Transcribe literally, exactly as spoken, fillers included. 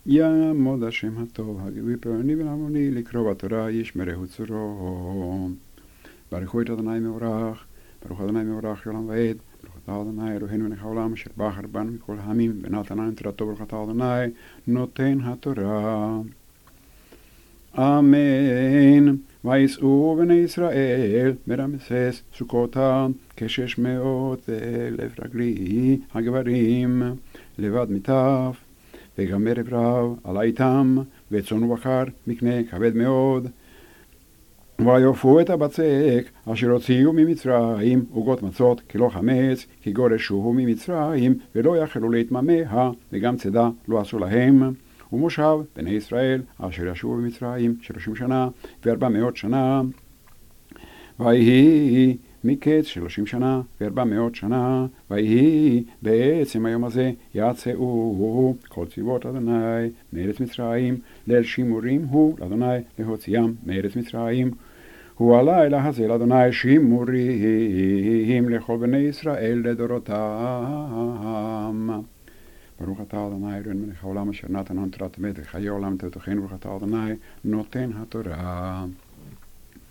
יעמוד השם הטוב, הגבוי פרעני ולעמוני, לקרוא בתורה ישמרהו צורו. ברכו את אדוני מבורך, ברוך אדוני מבורך לעולם ועד, ברוך אתה אדוני אלוהינו מלך העולם, אשר בחר בנו מכל העמים, ונתן לנו תורתו, ברוך אתה אדוני, נותן התורה. אמן. ויסעו בני ישראל מרמסס סוכותם כשש מאות אלף רגלי הגברים לבד מטף, וגם ערב רב עלה איתם, וצאן ובקר מקנה כבד מאוד. ויופו את הבצק אשר הוציאו ממצרים, עוגות מצות כלא חמץ, כי גורשוהו ממצרים, ולא יכלו להתממיה, וגם צידה לא עשו להם. ומושב בני ישראל אשר ישבו במצרים שלושים שנה וארבע מאות שנה, ויהי מקץ שלושים שנה וארבע מאות שנה, ויהי בעצם היום הזה יצאו כל צבאות אדוני מארץ מצרים, ליל שימורים הוא לאדוני להוציאם מארץ מצרים. הוא הלילה הזה לאדוני שימורים לכל בני ישראל לדורותם. ברוך אתה אדוני אלוהינו מלך העולם, אשר נתן לנו תורת אמת וחיי עולם תבטחנו. ברוך אתה אדוני נותן התורה.